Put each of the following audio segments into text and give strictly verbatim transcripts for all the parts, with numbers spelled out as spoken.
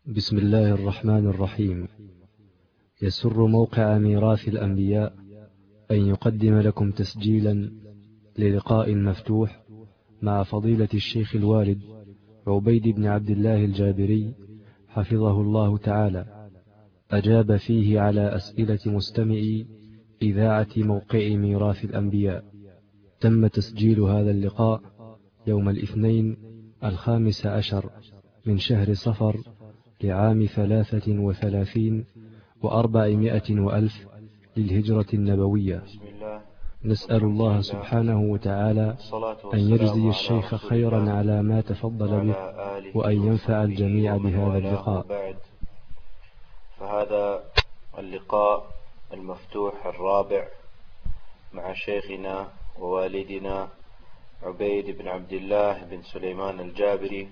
بسم الله الرحمن الرحيم. يسر موقع ميراث الأنبياء أن يقدم لكم تسجيلا للقاء مفتوح مع فضيلة الشيخ الوالد عبيد بن عبد الله الجابري حفظه الله تعالى، أجاب فيه على أسئلة مستمعي إذاعة موقع ميراث الأنبياء. تم تسجيل هذا اللقاء يوم الاثنين الخامس عشر من شهر صفر لعام ثلاثة وثلاثين وأربعمائة وألف للهجرة النبوية. نسأل الله سبحانه وتعالى أن يجزي الشيخ خيرا على ما تفضل به، وأن ينفع الجميع بهذا اللقاء. بعد، فهذا اللقاء المفتوح الرابع مع شيخنا ووالدنا عبيد بن عبد الله بن سليمان الجابري،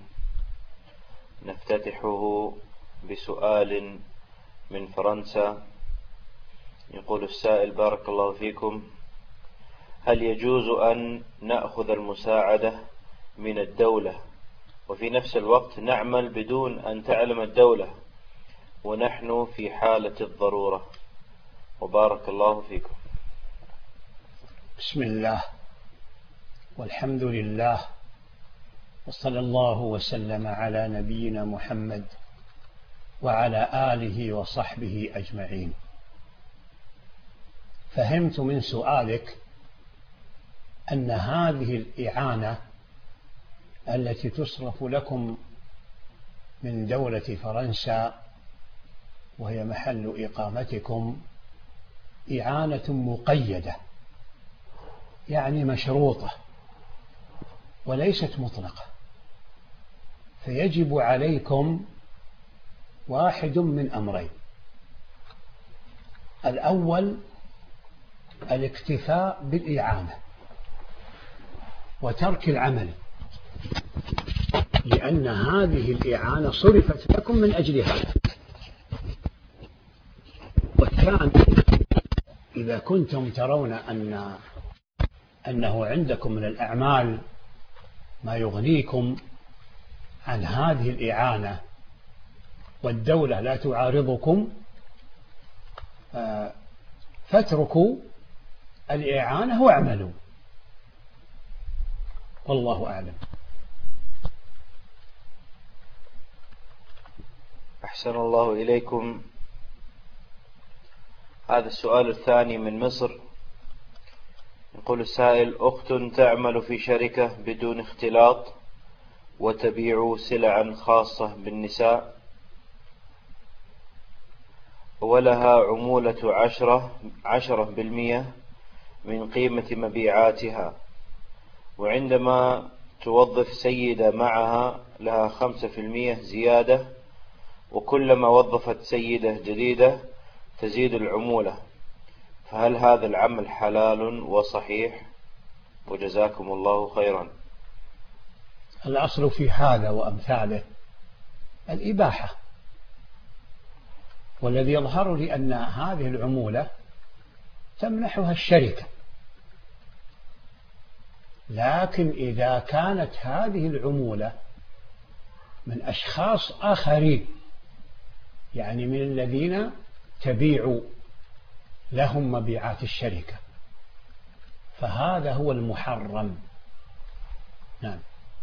نفتتحه بسؤال من فرنسا. يقول السائل: بارك الله فيكم، هل يجوز أن نأخذ المساعدة من الدولة وفي نفس الوقت نعمل بدون أن تعلم الدولة ونحن في حالة الضرورة؟ وبارك الله فيكم. بسم الله والحمد لله، وصلى الله وسلم على نبينا محمد وعلى آله وصحبه أجمعين. فهمت من سؤالك أن هذه الإعانة التي تصرف لكم من دولة فرنسا وهي محل إقامتكم إعانة مقيدة، يعني مشروطة وليست مطلقة، فيجب عليكم واحد من أمرين: الأول الاكتفاء بالإعانة وترك العمل، لأن هذه الإعانة صرفت لكم من أجل هذا. والثاني، إذا كنتم ترون أن أنه عندكم من الأعمال ما يغنيكم عن هذه الإعانة والدولة لا تعارضكم، فاتركوا الإعانة واعملوا، والله أعلم. أحسن الله إليكم. هذا السؤال الثاني من مصر. يقول السائل: أخت تعمل في شركة بدون اختلاط وتبيع سلعا خاصة بالنساء، ولها عمولة عشرة عشرة بالمئة من قيمة مبيعاتها، وعندما توظف سيدة معها لها خمسة في المئة زيادة، وكلما وظفت سيدة جديدة تزيد العمولة، فهل هذا العمل حلال وصحيح؟ وجزاكم الله خيرا. الأصل في هذا وأمثاله الإباحة، والذي يظهر لي أن هذه العمولة تمنحها الشركة، لكن إذا كانت هذه العمولة من أشخاص آخرين، يعني من الذين تبيع لهم مبيعات الشركة، فهذا هو المحرم. نعم.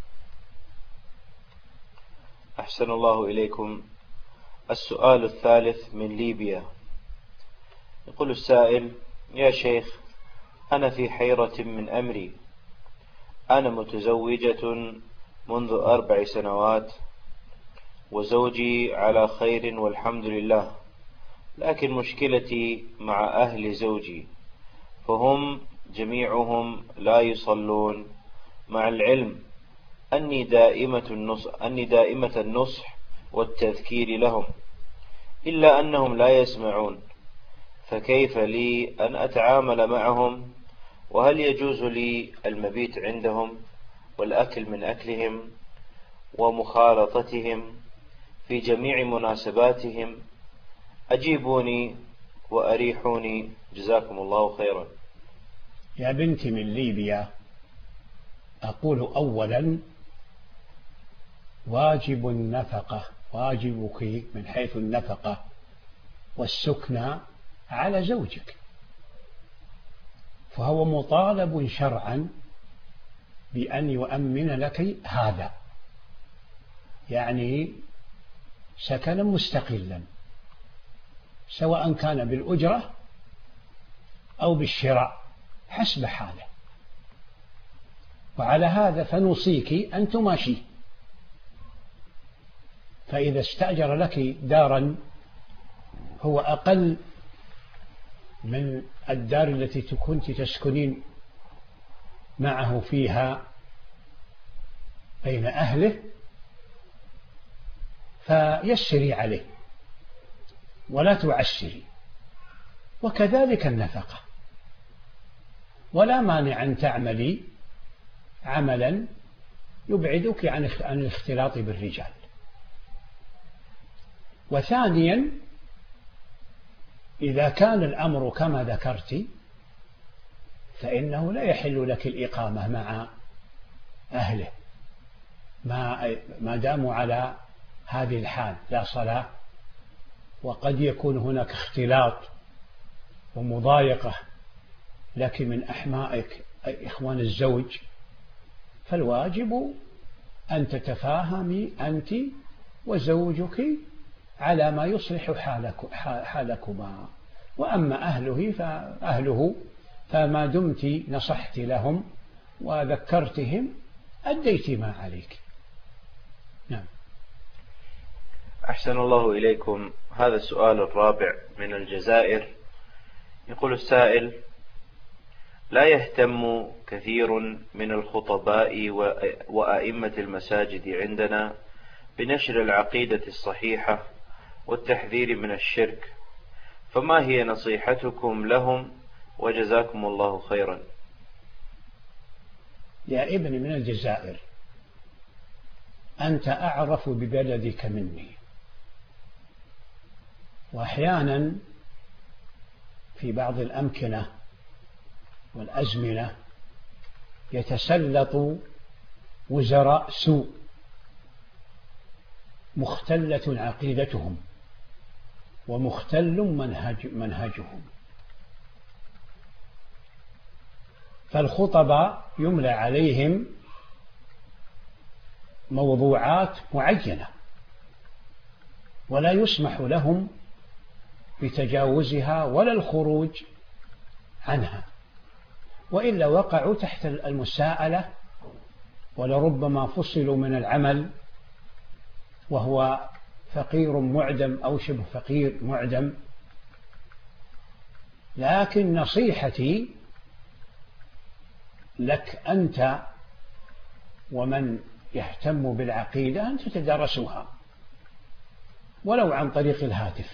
أحسن الله إليكم. السؤال الثالث من ليبيا. يقول السائل: يا شيخ، أنا في حيرة من أمري. أنا متزوجة منذ أربع سنوات وزوجي على خير والحمد لله، لكن مشكلتي مع أهل زوجي، فهم جميعهم لا يصلون، مع العلم أني دائمة النصح, أني دائمة النصح والتذكير لهم، إلا أنهم لا يسمعون، فكيف لي أن أتعامل معهم؟ وهل يجوز لي المبيت عندهم والأكل من أكلهم ومخالطتهم في جميع مناسباتهم؟ أجيبوني وأريحوني، جزاكم الله خيرا. يا بنتي من ليبيا، أقول أولا: واجب النفقة واجبك من حيث النفقة والسكنى على زوجك، فهو مطالب شرعا بأن يؤمن لك هذا، يعني سكنا مستقلا سواء كان بالأجرة أو بالشراء حسب حاله. وعلى هذا فنوصيك أن تماشيه، فإذا استأجر لك دارا هو أقل من الدار التي كنت تسكنين معه فيها بين أهله فيسري عليه ولا تعسري، وكذلك النفقة، ولا مانع أن تعملي عملا يبعدك عن الاختلاط بالرجال. وثانيا إذا كان الأمر كما ذكرت فإنه لا يحل لك الإقامة مع أهله ما ما داموا على هذه الحال لا صلاة، وقد يكون هناك اختلاط ومضايقة لكن من أحمائك أي إخوان الزوج، فالواجب أن تتفاهمي أنت وزوجك على ما يصلح حالك حالكما. وأما أهله فأهله فما دمت نصحت لهم وذكرتهم أديت ما عليك. نعم. أحسن الله إليكم. هذا السؤال الرابع من الجزائر، يقول السائل: لا يهتم كثير من الخطباء وأئمة المساجد عندنا بنشر العقيدة الصحيحة والتحذير من الشرك، فما هي نصيحتكم لهم وجزاكم الله خيرا؟ يا ابني من الجزائر، أنت أعرف ببلدك مني، وأحيانا في بعض الأمكنة والأزمنة يتسلط وزراء سوء مختلة عقيدتهم ومختل منهج منهجهم، فالخطباء يملى عليهم موضوعات معينة ولا يسمح لهم بتجاوزها ولا الخروج عنها، وإلا وقعوا تحت المساءلة ولربما فصلوا من العمل وهو فقير معدم أو شبه فقير معدم. لكن نصيحتي لك أنت ومن يهتم بالعقيدة أن تتدارسوها ولو عن طريق الهاتف.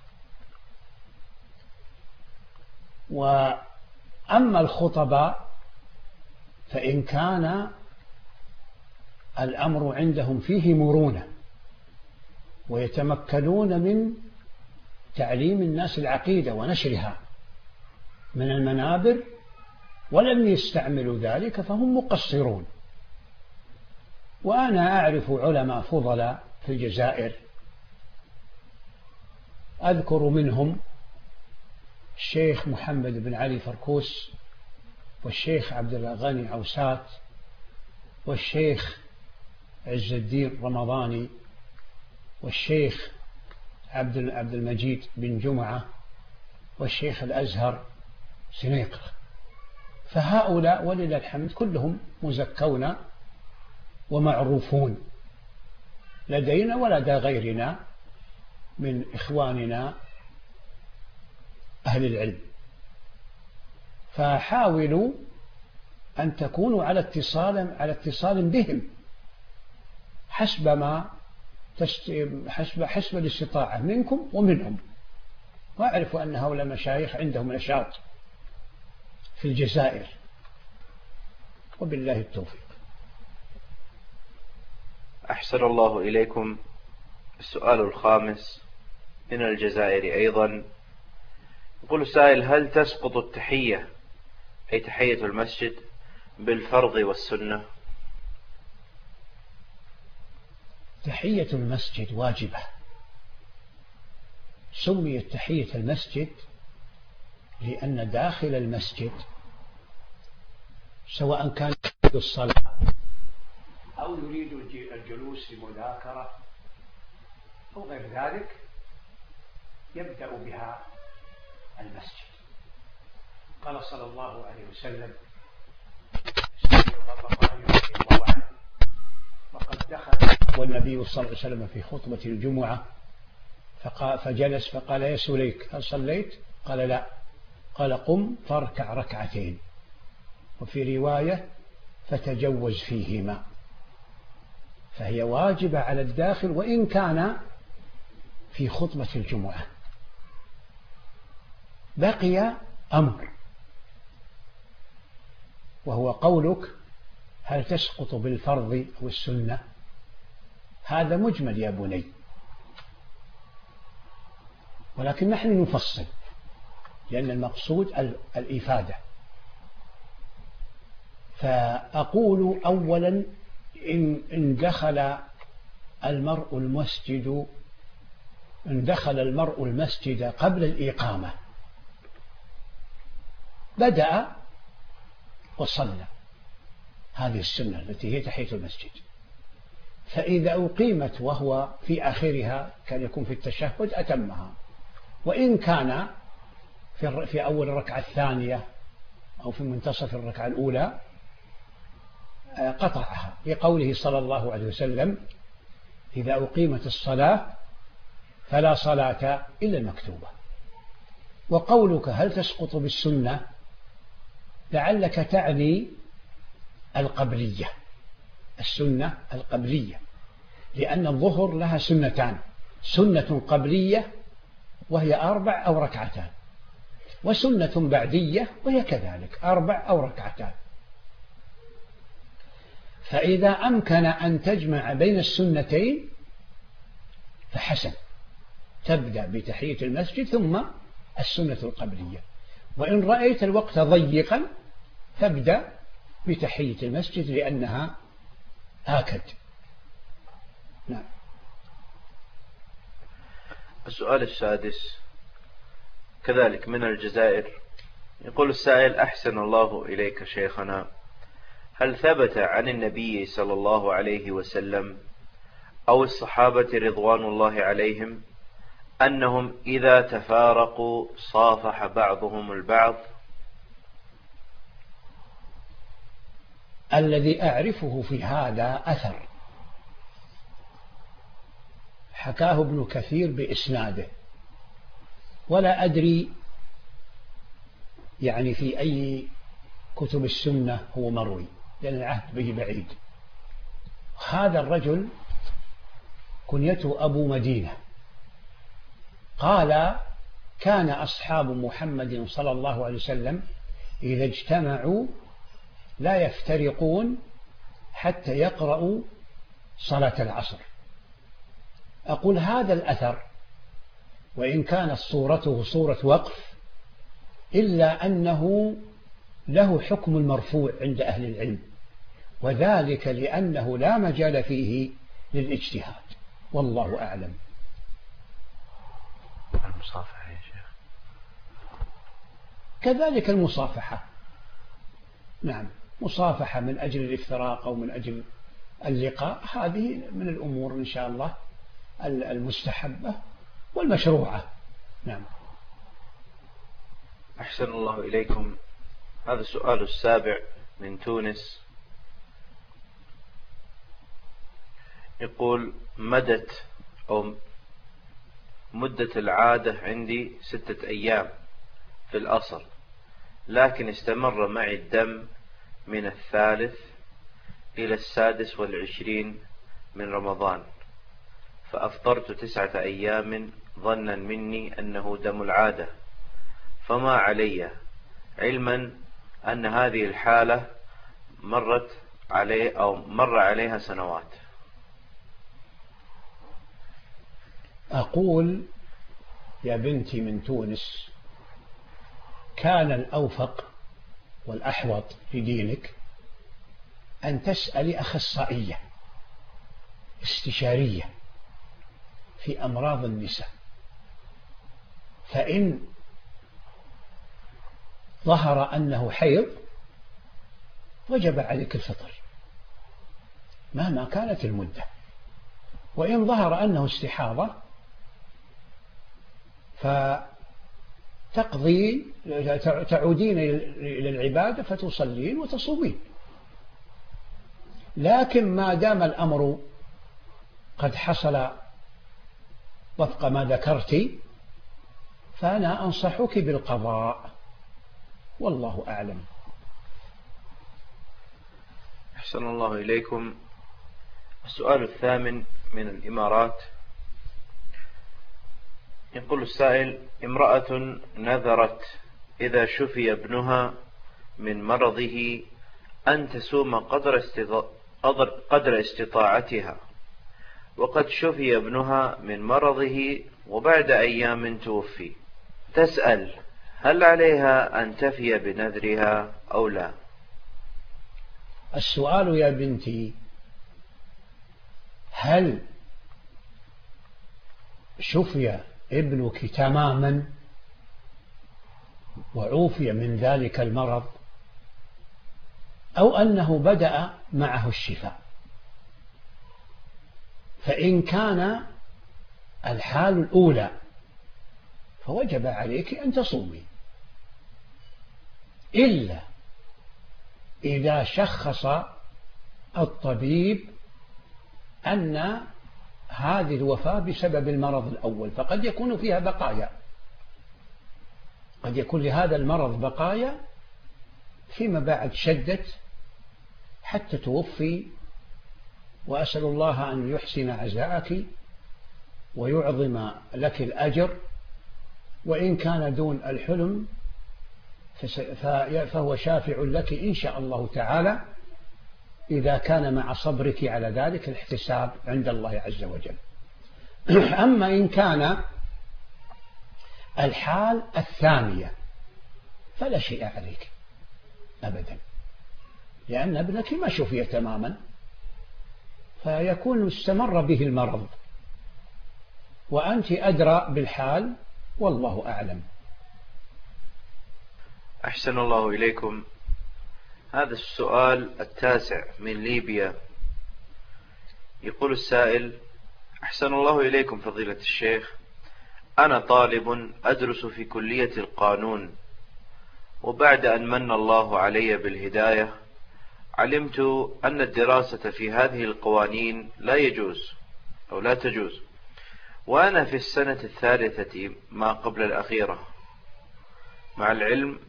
وأما الخطباء فإن كان الأمر عندهم فيه مرونة ويتمكنون من تعليم الناس العقيدة ونشرها من المنابر ولم يستعملوا ذلك فهم مقصرون. وأنا أعرف علماء فضلاء في الجزائر، أذكر منهم الشيخ محمد بن علي فركوس، والشيخ عبد الغني عوسات، والشيخ عز الدين رمضاني، والشيخ عبد عبد المجيد بن جمعة، والشيخ الأزهر سنيقر. فهؤلاء ولله الحمد كلهم مزكون ومعروفون لدينا ولدى غيرنا من إخواننا أهل العلم، فحاولوا أن تكونوا على اتصال على اتصال بهم حسب ما حسب حسب الاستطاعة منكم ومنهم. وأعرف أن هؤلاء المشايخ عندهم نشاط في الجزائر، وبالله التوفيق. أحسن الله إليكم. السؤال الخامس من الجزائر أيضا، يقول السائل: هل تسقط التحية أي تحية المسجد بالفرض والسنة؟ تحية المسجد واجبة. سميت تحية المسجد لأن داخل المسجد سواء كان يريد الصلاة أو يريد الجلوس لمذاكرة أو غير ذلك يبدأ بها المسجد. قال صلى الله عليه وسلم: وقد دخل والنبي صلى الله عليه وسلم في خطبة الجمعة فجلس فقال: يا سليك هل صليت؟ قال: لا. قال: قم فاركع ركعتين. وفي رواية: فتجوز فيهما. فهي واجبة على الداخل وإن كان في خطبة الجمعة. بقي أمر، وهو قولك: هل تسقط بالفرض أو السنة؟ هذا مجمل يا بني، ولكن نحن نفصل لأن المقصود الإفادة. فأقول أولا: إن دخل المرء المسجد إن دخل المرء المسجد قبل الإقامة بدأ وصلى، هذه السنة التي هي تحية المسجد. فإذا أقيمت وهو في آخرها كان يكون في التشهد أتمها، وإن كان في أول الركعة الثانية أو في منتصف الركعة الأولى قطعها، لقوله صلى الله عليه وسلم: إذا أقيمت الصلاة فلا صلاة إلا المكتوبة. وقولك: هل تسقط بالسنة؟ لعلك تعني القبلية، السنة القبلية، لأن الظهر لها سنتان: سنة قبلية وهي أربع أو ركعتان، وسنة بعدية وهي كذلك أربع أو ركعتان. فإذا أمكن أن تجمع بين السنتين فحسن، تبدأ بتحية المسجد ثم السنة القبلية. وإن رأيت الوقت ضيقا فابدأ بتحية المسجد لأنها آكد. نعم. السؤال السادس كذلك من الجزائر، يقول السائل: أحسن الله إليك شيخنا، هل ثبت عن النبي صلى الله عليه وسلم أو الصحابة رضوان الله عليهم أنهم إذا تفارقوا صافح بعضهم البعض؟ الذي أعرفه في هذا أثر حكاه ابن كثير بإسناده، ولا أدري يعني في أي كتب السنة هو مروي، لأن العهد به بعيد. هذا الرجل كنيته أبو مدينة، قال: كان أصحاب محمد صلى الله عليه وسلم إذا اجتمعوا لا يفترقون حتى يقرأوا صلاة العصر. أقول هذا الأثر وإن كانت صورته صورة وقف إلا أنه له حكم المرفوع عند أهل العلم، وذلك لأنه لا مجال فيه للاجتهاد، والله أعلم. المصافحة يا شيخ كذلك المصافحة، نعم، مصافحة من أجل الافتراق أو من أجل اللقاء، هذه من الأمور إن شاء الله المستحبة والمشروعة. نعم. أحسن الله إليكم. هذا السؤال السابع من تونس، يقول: مدت أو مدة العادة عندي ستة أيام في الأصل، لكن استمر معي الدم من الثالث إلى السادس والعشرين من رمضان، فأفطرت تسعة أيام ظنا مني أنه دم العادة، فما علي، علما أن هذه الحالة مرت علي أو مر عليها سنوات. أقول يا بنتي من تونس، كان الأوفق والأحوط في دينك أن تسألي أخصائية، استشارية في أمراض النساء، فإن ظهر أنه حيض وجب عليك الفطر مهما كانت المدة، وإن ظهر أنه استحاضة فتقضي تعودين إلى العبادة فتصلين وتصومين. لكن ما دام الأمر قد حصل وفق ما ذكرت فأنا أنصحك بالقضاء، والله أعلم. أحسن الله إليكم. السؤال الثامن من الإمارات، يقول السائل: امرأة نذرت إذا شفي ابنها من مرضه أن تسوم قدر, قدر استطاعتها، وقد شفي ابنها من مرضه وبعد أيام توفي، تسأل هل عليها أن تفي بنذرها أو لا؟ السؤال يا بنتي: هل شفي ابنك تماما وعوفي من ذلك المرض، أو أنه بدأ معه الشفاء؟ فإن كان الحال الأولى فوجب عليك أن تصومي، إلا إذا شخص الطبيب أن هذه الوفاة بسبب المرض الأول، فقد يكون فيها بقايا، قد يكون لهذا المرض بقايا فيما بعد شدت حتى توفي، وأسأل الله أن يحسن عزاءك ويعظم لك الأجر. وإن كان دون الحلم فهو شافع لك إن شاء الله تعالى، إذا كان مع صبرك على ذلك الاحتساب عند الله عز وجل. أما إن كان الحال الثانية فلا شيء عليك أبدا، لأن ابنك ما شفي تماما، فيكون استمر به المرض، وأنت أدرى بالحال، والله أعلم. أحسن الله إليكم. هذا السؤال التاسع من ليبيا، يقول السائل: أحسن الله إليكم فضيلة الشيخ، أنا طالب أدرس في كلية القانون، وبعد أن من الله علي بالهداية علمت أن الدراسة في هذه القوانين لا يجوز أو لا تجوز، وأنا في السنة الثالثة ما قبل الأخيرة، مع العلم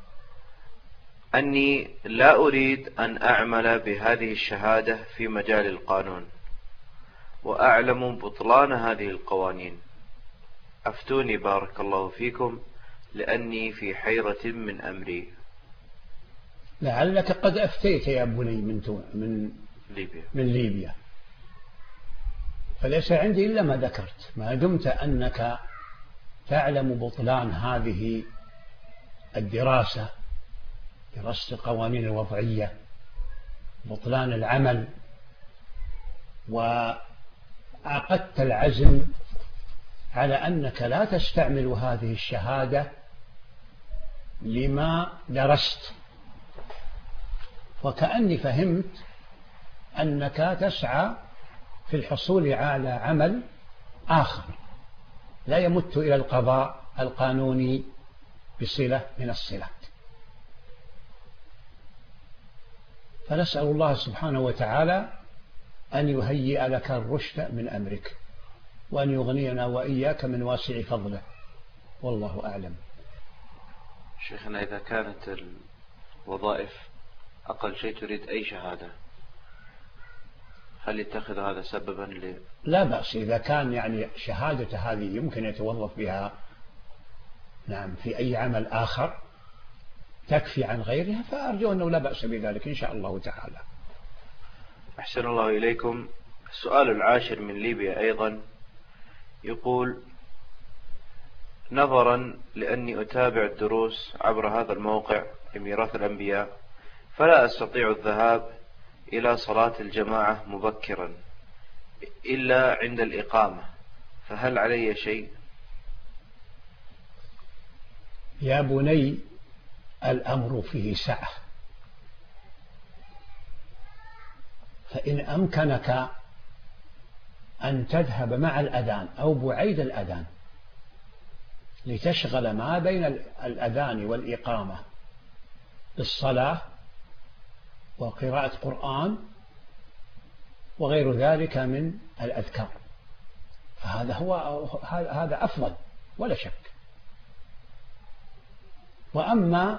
أني لا أريد أن أعمل بهذه الشهادة في مجال القانون، وأعلم بطلان هذه القوانين، أفتوني بارك الله فيكم، لأني في حيرة من أمري. لعلك قد أفتيت يا بني من من ليبيا من ليبيا، فليس عندي إلا ما ذكرت. ما دمت أنك تعلم بطلان هذه الدراسة، دراسة القوانين الوضعية، بطلان العمل، وعقدت العزم على أنك لا تستعمل هذه الشهادة لما درست، وكأني فهمت أنك تسعى في الحصول على عمل آخر لا يمت إلى القضاء القانوني بصلة من الصلات. فنسأل الله سبحانه وتعالى أن يهيئ لك الرشد من أمرك، وأن يغنينا وإياك من واسع فضله، والله أعلم. شيخنا، إذا كانت الوظائف أقل شيء تريد أي شهادة، هل يتخذ هذا سببا ل... لا بأس إذا كان يعني شهادة هذه يمكن يتوظف بها نعم في أي عمل آخر تكفي عن غيرها، فأرجو أنه لا بأس بذلك إن شاء الله تعالى. أحسن الله إليكم. السؤال العاشر من ليبيا أيضا، يقول: نظرا لأني أتابع الدروس عبر هذا الموقع لميراث الأنبياء، فلا أستطيع الذهاب إلى صلاة الجماعة مبكرا، إلا عند الإقامة، فهل علي شيء؟ يا بني الأمر فيه سعة، فإن أمكنك أن تذهب مع الأذان أو بعيد الأذان لتشغل ما بين الأذان والإقامة بالصلاة وقراءة قرآن وغير ذلك من الأذكار، فهذا هو هذا أفضل ولا شك. وأما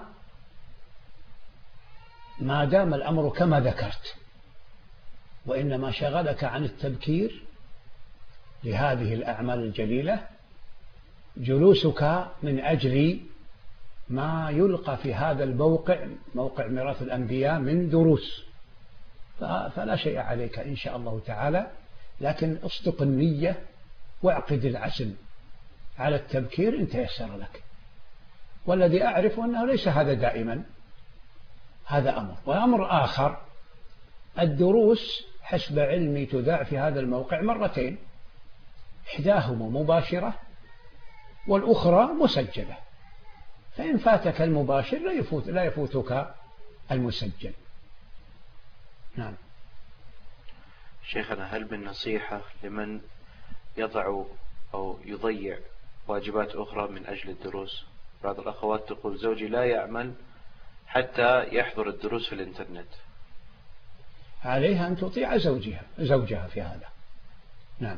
ما دام الأمر كما ذكرت وإنما شغلك عن التبكير لهذه الأعمال الجليلة جلوسك من أجل ما يلقى في هذا الموقع، موقع ميراث الأنبياء، من دروس، فلا شيء عليك إن شاء الله تعالى، لكن اصدق النية واعقد العزم على التبكير إن تيسر لك. والذي أعرف أنه ليس هذا دائما، هذا أمر. وأمر آخر، الدروس حسب علمي تذاع في هذا الموقع مرتين، إحداهما مباشرة والأخرى مسجلة، فإن فاتك المباشر لا يفوت لا يفوتك المسجل. نعم. شيخنا، هل من نصيحة لمن يضع أو يضيع واجبات أخرى من أجل الدروس؟ بعض الأخوات تقول زوجي لا يعمل حتى يحضر الدروس في الإنترنت. عليها أن تطيع زوجها زوجها في هذا. نعم.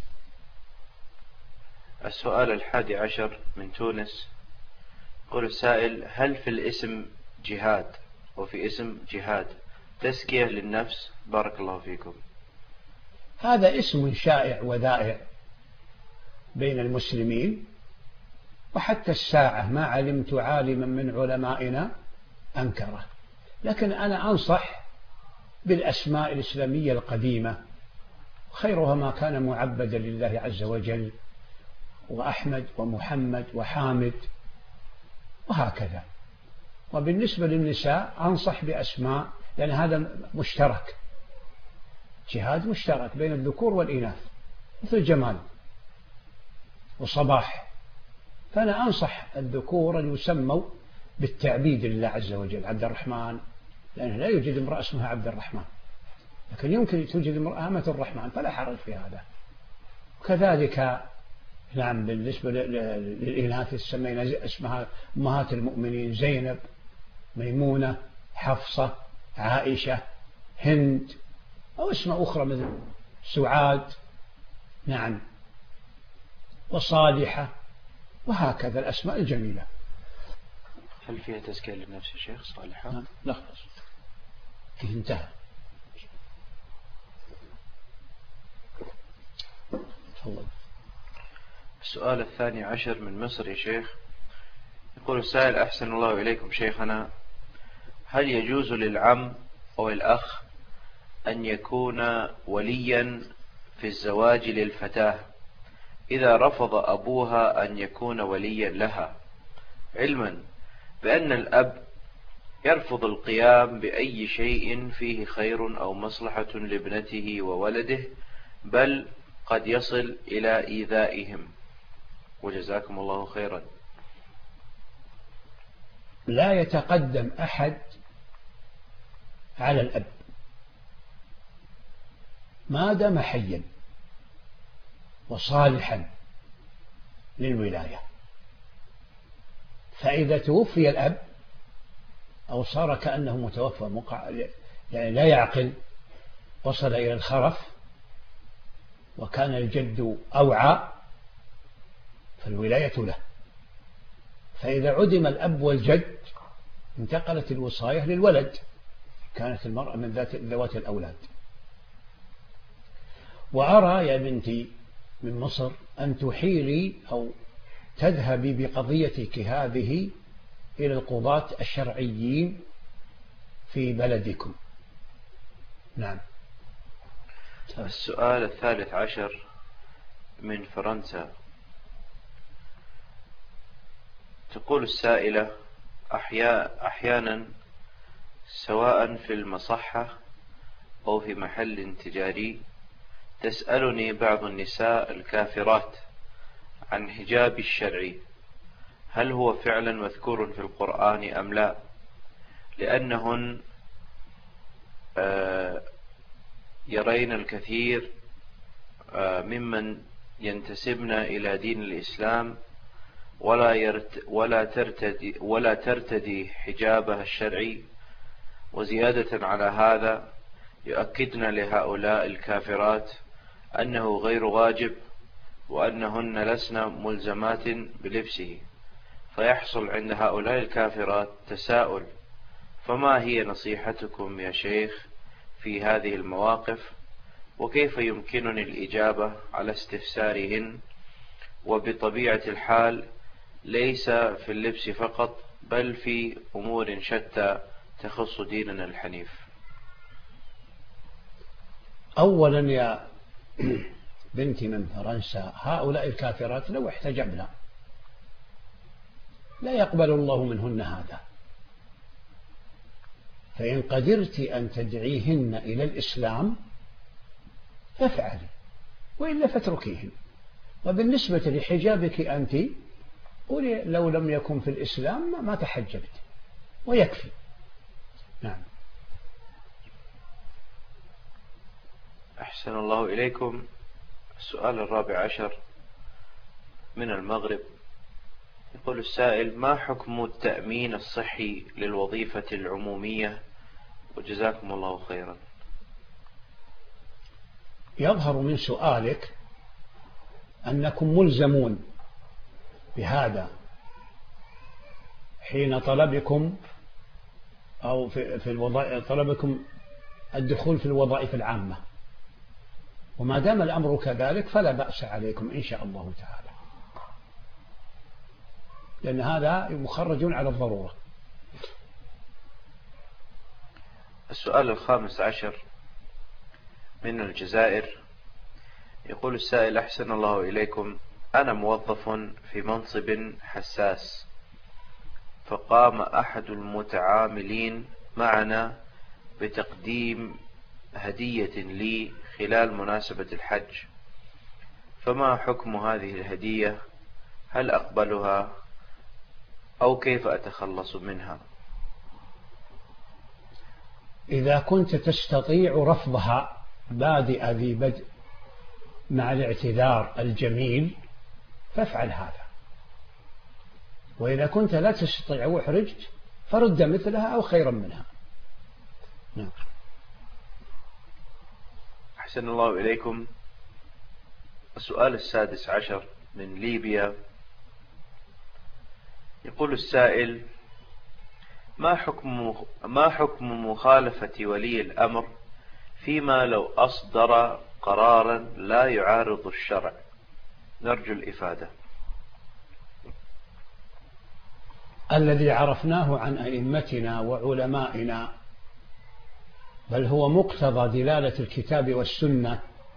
السؤال الحادي عشر من تونس، يقول السائل: هل في الاسم جهاد وفي اسم جهاد تزكية للنفس؟ بارك الله فيكم. هذا اسم شائع وذائع بين المسلمين، وحتى الساعة ما علمت عالما من علمائنا أنكره، لكن أنا أنصح بالأسماء الإسلامية القديمة، خيرها ما كان معبدا لله عز وجل، وأحمد ومحمد وحامد وهكذا. وبالنسبة للنساء أنصح بأسماء، لأن هذا مشترك، جهاد مشترك بين الذكور والإناث، مثل جمال وصباح، فأنا أنصح الذكور أن يسموا بالتعبيد لله عز وجل، عبد الرحمن، لأنه لا يوجد امرأة اسمها عبد الرحمن، لكن يمكن توجد امرأة أمة الرحمن، فلا حرج في هذا. وكذلك نعم بالنسبة للإناث سمينا اسمها أمهات المؤمنين: زينب، ميمونة، حفصة، عائشة، هند، أو اسم أخرى مثل سعاد، نعم، وصالحة، وهكذا الأسماء الجميلة. هل فيها تزكية للنفس يا شيخ صالحة؟ نعم. لا خلاص انتهى. تفضل. السؤال الثاني عشر من مصر يا شيخ، يقول السائل: أحسن الله إليكم شيخنا، هل يجوز للعم أو الأخ أن يكون وليا في الزواج للفتاة إذا رفض أبوها أن يكون وليا لها، علما بأن الأب يرفض القيام بأي شيء فيه خير أو مصلحة لابنته وولده، بل قد يصل إلى إيذائهم، وجزاكم الله خيرا؟ لا يتقدم أحد على الأب ما دام حيا وصالحا للولاية، فإذا توفي الأب أو صار كأنه متوفى مقع... يعني لا يعقل، وصل إلى الخرف، وكان الجد أوعى، فالولاية له. فإذا عدم الأب والجد انتقلت الوصاية للولد، كانت المرأة من ذات ذوات الأولاد. وأرى يا بنتي من مصر أن تحيلي أو تذهبي بقضيتك هذه إلى القضاة الشرعيين في بلدكم. نعم. السؤال الثالث عشر من فرنسا، تقول السائلة: أحيا أحيانا سواء في المصحة أو في محل تجاري تسألني بعض النساء الكافرات عن حجاب الشرعي، هل هو فعلا مذكور في القرآن أم لا؟ لأنهن يرين الكثير ممن ينتسبن إلى دين الإسلام ولا يرت ولا ترتدي ولا ترتدي حجابها الشرعي، وزيادة على هذا يؤكدن لهؤلاء الكافرات أنه غير واجب وأنهن لسن ملزمات بلبسه، فيحصل عند هؤلاء الكافرات تساؤل: فما هي نصيحتكم يا شيخ في هذه المواقف؟ وكيف يمكنني الإجابة على استفسارهن؟ وبطبيعة الحال ليس في اللبس فقط، بل في أمور شتى تخص ديننا الحنيف. أولا يا بنتي من فرنسا، هؤلاء الكافرات لو احتجبنا لا يقبل الله منهن هذا، فإن قدرت أن تدعيهن إلى الإسلام فافعلي، وإلا فاتركيهن. وبالنسبة لحجابك أنت قولي لو لم يكن في الإسلام ما تحجبت ويكفي. نعم. أحسن الله إليكم. السؤال الرابع عشر من المغرب، يقول السائل: ما حكم التأمين الصحي للوظيفة العمومية؟ وجزاكم الله خيرا. يظهر من سؤالك أنكم ملزمون بهذا حين طلبكم أو في في الوظائف طلبكم الدخول في الوظائف العامة، وما دام الأمر كذلك فلا بأس عليكم إن شاء الله تعالى، لأن هذا مخرج على الضرورة. السؤال الخامس عشر من الجزائر، يقول السائل: أحسن الله إليكم، أنا موظف في منصب حساس، فقام أحد المتعاملين معنا بتقديم هدية لي خلال مناسبة الحج، فما حكم هذه الهدية؟ هل أقبلها أو كيف أتخلص منها؟ إذا كنت تستطيع رفضها بادئ ذي بدء مع الاعتذار الجميل فافعل هذا، وإذا كنت لا تستطيع وحرجت فرد مثلها أو خيرا منها. نعم. أحسن الله إليكم. السؤال السادس عشر من ليبيا، يقول السائل: ما حكم ما حكم مخالفة ولي الأمر فيما لو أصدر قرارا لا يعارض الشرع؟ نرجو الإفادة. الذي عرفناه عن أئمتنا وعلمائنا، بل هو مقتضى دلالة الكتاب والسنة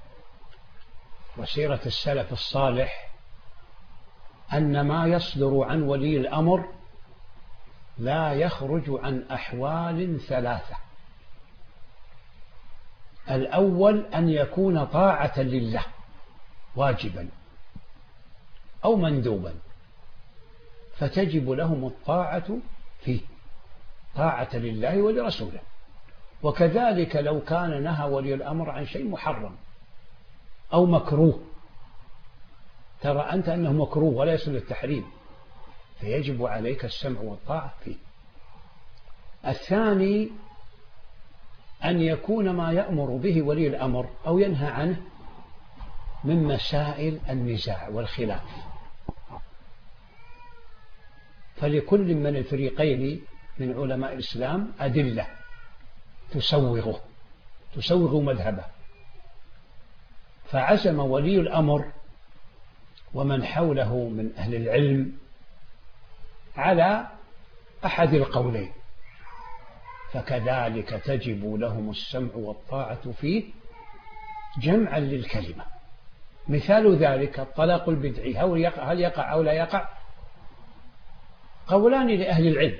وسيرة السلف الصالح، أن ما يصدر عن ولي الأمر لا يخرج عن أحوال ثلاثة: الأول أن يكون طاعة لله واجبا أو مندوبا، فتجب لهم الطاعة فيه، طاعة لله ولرسوله. وكذلك لو كان نهى ولي الأمر عن شيء محرم أو مكروه، ترى أنت أنه مكروه ولا يصل التحريم، فيجب عليك السمع والطاعة فيه. الثاني أن يكون ما يأمر به ولي الأمر أو ينهى عنه من مسائل النزاع والخلاف، فلكل من الفريقين من علماء الإسلام أدلة تسوغه تسوغ مذهبه، فعزم ولي الأمر ومن حوله من أهل العلم على أحد القولين، فكذلك تجب لهم السمع والطاعة فيه جمعا للكلمة. مثال ذلك الطلاق البدعي، هل يقع أو لا يقع؟ قولان لأهل العلم،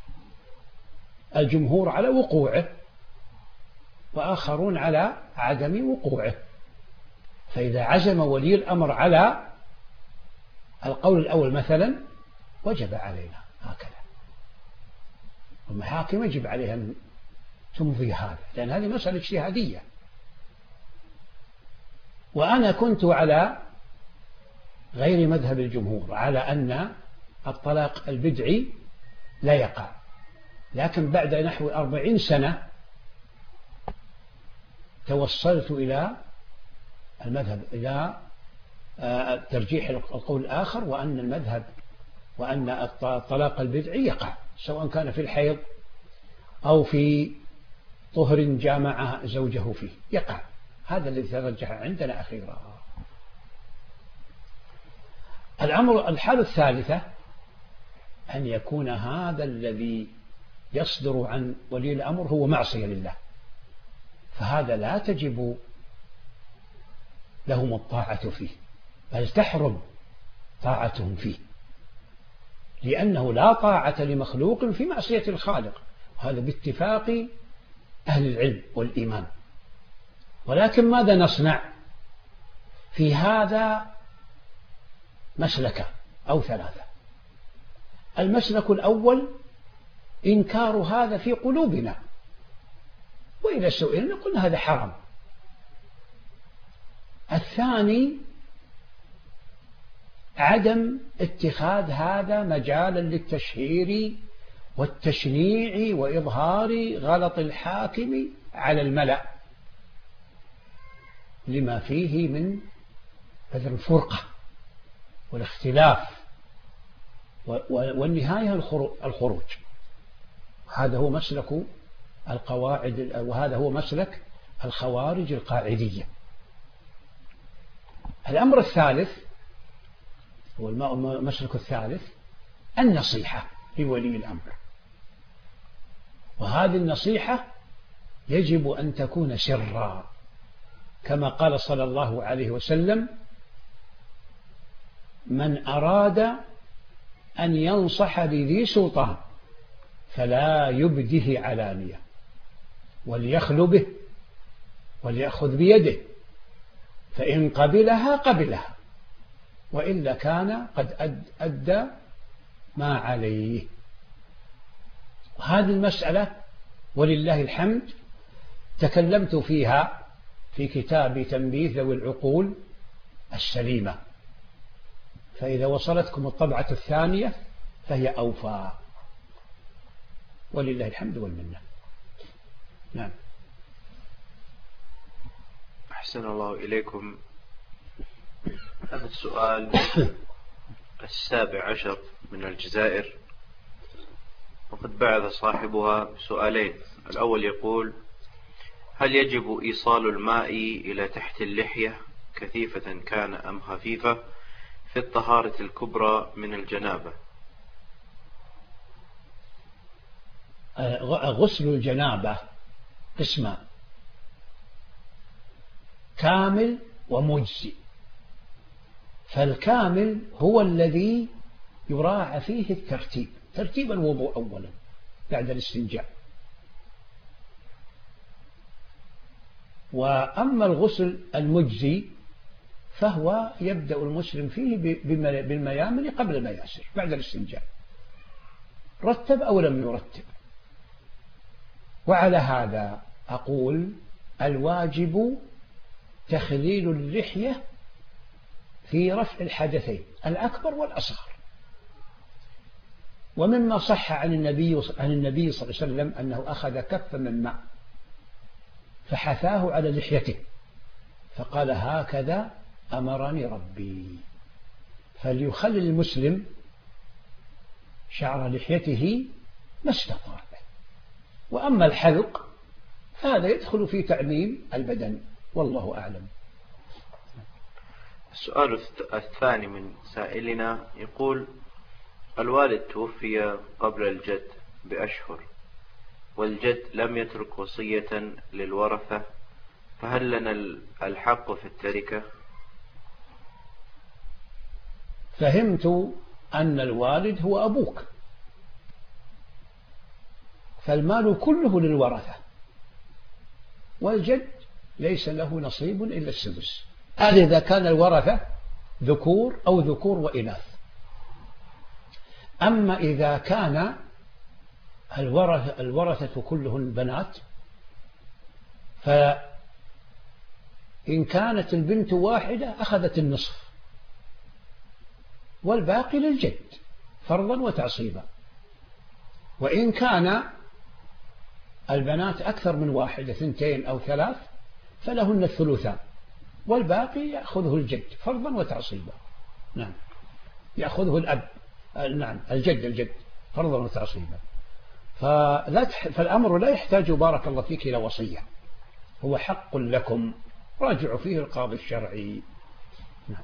الجمهور على وقوعه وآخرون على عدم وقوعه، فإذا عزم ولي الأمر على القول الأول مثلا وجب علينا هكذا. المحاكم يجب عليها أن تمضي هذا، لأن هذه مسألة اجتهادية. وأنا كنت على غير مذهب الجمهور، على أن الطلاق البدعي لا يقع، لكن بعد نحو أربعين سنة توصلت إلى المذهب إلى ترجيح القول الآخر، وأن المذهب وأن الطلاق البدعي يقع سواء كان في الحيض أو في طهر جامع زوجه فيه، يقع. هذا الذي ترجح عندنا أخيرا. الأمر الحالة الثالثة أن يكون هذا الذي يصدر عن ولي الأمر هو معصية لله، فهذا لا تجب لهم الطاعة فيه، بل تحرم طاعتهم فيه، لأنه لا طاعة لمخلوق في معصية الخالق، هذا باتفاق أهل العلم والإيمان. ولكن ماذا نصنع في هذا؟ مسلك أو ثلاثة. المسلك الأول إنكار هذا في قلوبنا، وإذا سئلنا قلنا هذا حرام. الثاني عدم اتخاذ هذا مجالا للتشهير والتشنيع وإظهار غلط الحاكم على الملأ، لما فيه من بذل الفرقة والاختلاف والنهاية الخروج. هذا هو مسلك القواعد، وهذا هو مسلك الخوارج القاعدية. الأمر الثالث هو المسلك الثالث النصيحة لولي الأمر، وهذه النصيحة يجب أن تكون سرا، كما قال صلى الله عليه وسلم: من أراد أن ينصح لذي سلطان فلا يبده علانية، وليخلو به وليأخذ بيده، فإن قبلها قبلها، وإلا كان قد أدى ما عليه. هذه المسألة ولله الحمد تكلمت فيها في كتاب تنبيه ذوي العقول السليمة، فإذا وصلتكم الطبعة الثانية فهي أوفى، ولله الحمد والمنة. نعم. أحسن الله إليكم. هذا السؤال السابع عشر من الجزائر، وقد بعث صاحبها بسؤالين. الأول يقول: هل يجب إيصال الماء إلى تحت اللحية كثيفة كان أم خفيفة في الطهارة الكبرى من الجنابة؟ غسل الجنابة قسمان: كامل ومجزي. فالكامل هو الذي يراعى فيه الترتيب، ترتيب الوضوء أولا بعد الاستنجاء. وأما الغسل المجزي فهو يبدأ المسلم فيه بالميامن قبل المياسر بعد الاستنجاء، رتب أو لم يرتب. وعلى هذا أقول: الواجب تخليل اللحية في رفع الحدثين الأكبر والأصغر. ومما صح عن النبي عن النبي صلى الله عليه وسلم أنه أخذ كفا من ماء فحثاه على لحيته فقال: هكذا أمرني ربي. فليخلل المسلم شعر لحيته ما استطاع. وأما الحلق هذا يدخل في تعميم البدن، والله أعلم. السؤال الثاني من سائلنا يقول: الوالد توفي قبل الجد بأشهر، والجد لم يترك وصية للورثة، فهل لنا الحق في التركة؟ فهمت أن الوالد هو أبوك، فالمال كله للورثة، والجد ليس له نصيب إلا السدس. هذا إذا كان الورثة ذكور أو ذكور وإناث. أما إذا كان الورثة, الورثة كلهم بنات، فإن كانت البنت واحدة أخذت النصف والباقي للجد فرضا وتعصيبا. وإن كان البنات أكثر من واحدة، اثنتين أو ثلاث، فلهن الثلثان والباقي يأخذه الجد فرضا وتعصيبا. نعم، يأخذه الأب، نعم الجد الجد فرضا وتعصيبا. فلا تح... فالأمر لا يحتاج بارك الله فيك إلى وصية، هو حق لكم راجعوا فيه القاضي الشرعي. نعم.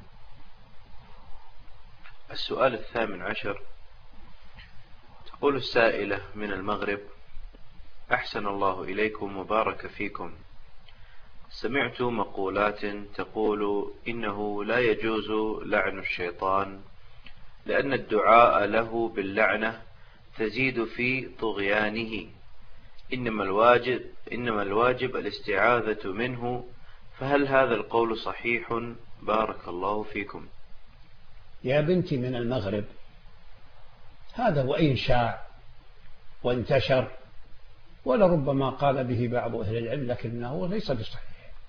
السؤال الثامن عشر، تقول السائلة من المغرب: أحسن الله إليكم وبارك فيكم، سمعت مقولات تقول إنه لا يجوز لعن الشيطان لأن الدعاء له باللعنة تزيد في طغيانه، إنما الواجب, إنما الواجب الاستعاذة منه، فهل هذا القول صحيح؟ بارك الله فيكم. يا بنتي من المغرب، هذا وإن شاع وانتشر ولربما قال به بعض أهل العلم، لكنه ليس بصحيح.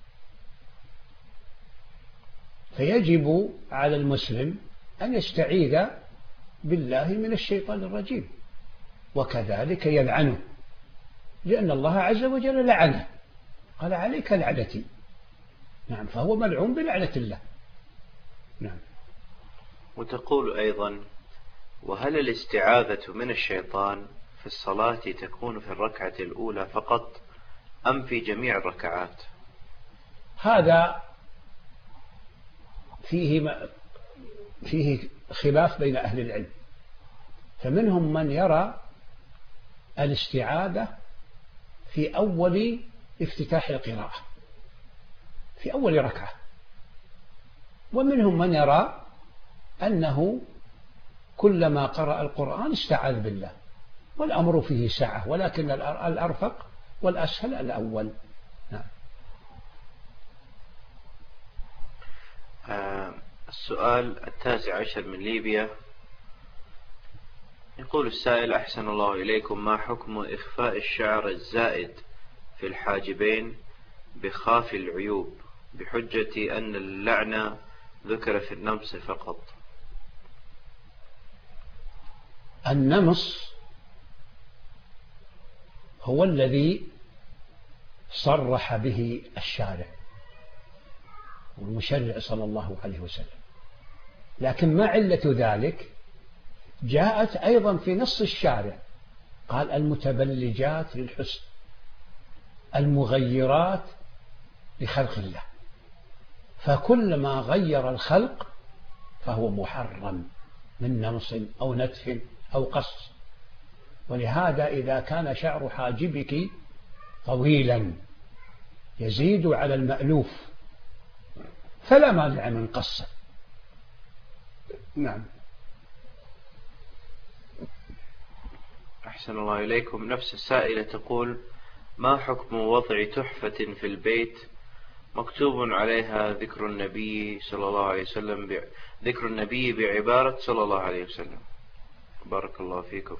فيجب على المسلم أن يستعيذ بالله من الشيطان الرجيم، وكذلك يلعنه، لأن الله عز وجل لعنه، قال عليك لعنتي. نعم، فهو ملعون بلعنة الله. نعم. وتقول أيضا: وهل الاستعاذة من الشيطان في الصلاة تكون في الركعة الأولى فقط أم في جميع الركعات؟ هذا فيه فيه خلاف بين أهل العلم، فمنهم من يرى الاستعاذة في أول افتتاح القراءة في أول ركعة، ومنهم من يرى أنه كلما قرأ القرآن استعاذ بالله، والأمر فيه سعة، ولكن الأرفق والأسهل الأول. نعم. آه السؤال التاسع عشر من ليبيا، يقول السائل: أحسن الله إليكم، ما حكم إخفاء الشعر الزائد في الحاجبين بخاف العيوب بحجة أن اللعنة ذكر في النمص فقط؟ النمص هو الذي صرح به الشارع والمشرع صلى الله عليه وسلم، لكن ما علة ذلك جاءت أيضا في نص الشارع، قال: المتبلجات للحسن المغيرات لخلق الله، فكلما غير الخلق فهو محرم من نمص أو نتف أو قص. ولهذا إذا كان شعر حاجبك طويلا يزيد على المألوف فلا مانع من قصه. نعم. أحسن الله إليكم، نفس السائلة تقول: ما حكم وضع تحفة في البيت مكتوب عليها ذكر النبي صلى الله عليه وسلم ب... ذكر النبي بعبارة صلى الله عليه وسلم؟ بارك الله فيكم.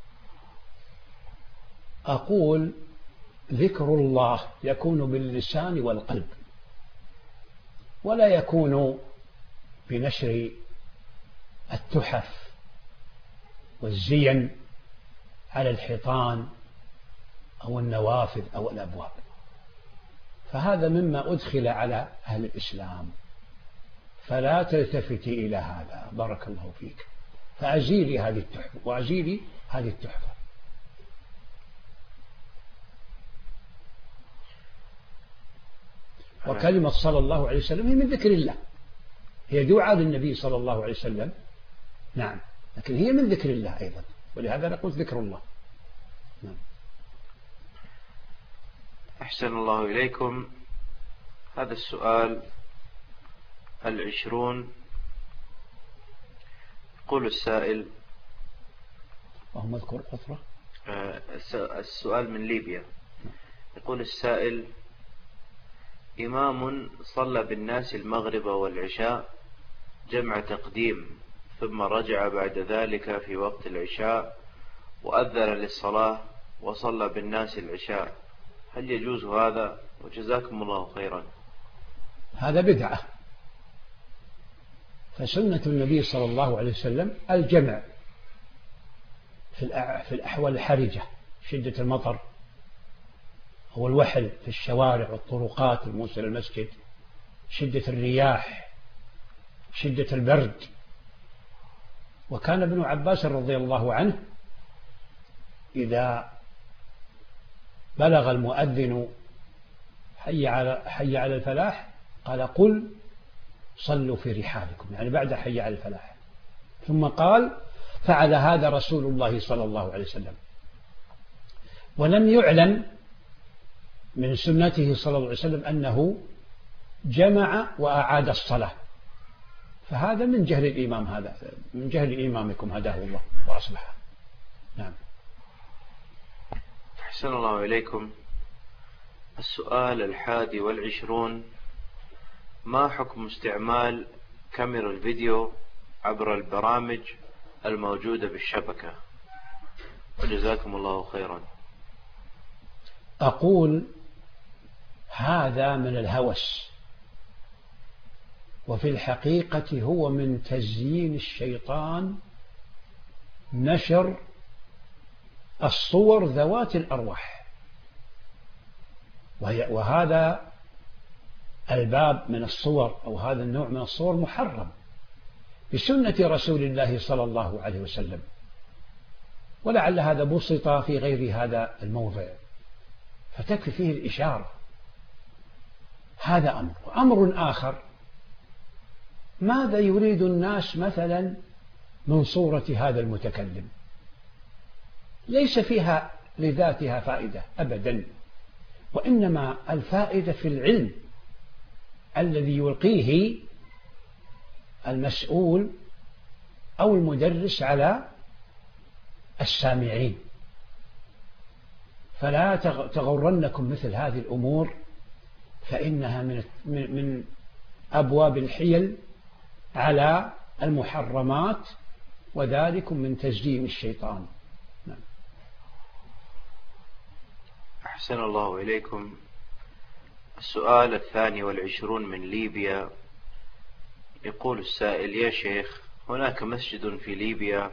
أقول: ذكر الله يكون باللسان والقلب، ولا يكون بنشر التحف والزين على الحيطان أو النوافذ أو الأبواب، فهذا مما أدخل على أهل الإسلام، فلا تلتفتي إلى هذا. بارك الله فيك، فأزيلي هذه التحفة وأزيلي هذه التحفة. وكلمة صلى الله عليه وسلم هي من ذكر الله، هي دعاء للنبي صلى الله عليه وسلم. نعم، لكن هي من ذكر الله أيضا، ولهذا نقول ذكر الله. نعم. أحسن الله إليكم، هذا السؤال العشرون، يقول السائل: اللهم اذكر أخرى. السؤال من ليبيا، يقول السائل: إمام صلى بالناس المغرب والعشاء جمع تقديم، ثم رجع بعد ذلك في وقت العشاء وأذن للصلاة وصلى بالناس العشاء، هل يجوز هذا؟ وجزاكم الله خيرا. هذا بدعة، فسنة النبي صلى الله عليه وسلم الجمع في الأحوال الحرجة، شدة المطر أو الوحل في الشوارع والطرقات الموصلة للمسجد، شدة الرياح، شدة البرد. وكان ابن عباس رضي الله عنه إذا بلغ المؤذن حي على حي على الفلاح قال قل صلوا في رحالكم، يعني بعد حي على الفلاح، ثم قال فعل هذا رسول الله صلى الله عليه وسلم. ولم يعلم من سنته صلى الله عليه وسلم أنه جمع وأعاد الصلاة، فهذا من جهل الإمام، هذا من جهل إمامكم هداه الله وأصلحه. نعم. أحسن الله إليكم. السؤال الحادي والعشرون: ما حكم استعمال كاميرا الفيديو عبر البرامج الموجودة بالشبكة؟ وجزاكم الله خيرا. أقول هذا من الهوس، وفي الحقيقة هو من تزيين الشيطان نشر الصور ذوات الأرواح، وهذا الباب من الصور أو هذا النوع من الصور محرم بسنة رسول الله صلى الله عليه وسلم، ولعل هذا بسط في غير هذا الموضع فتكفي فيه الإشارة. هذا أمر. أمر آخر: ماذا يريد الناس مثلا من صورة هذا المتكلم؟ ليس فيها لذاتها فائدة أبدا، وإنما الفائدة في العلم الذي يلقيه المسؤول أو المدرس على السامعين. فلا تغرنكم مثل هذه الأمور، فإنها من من أبواب الحيل على المحرمات، وذلك من تزيين الشيطان. نعم. أحسن الله إليكم. السؤال الثاني والعشرون من ليبيا، يقول السائل: يا شيخ، هناك مسجد في ليبيا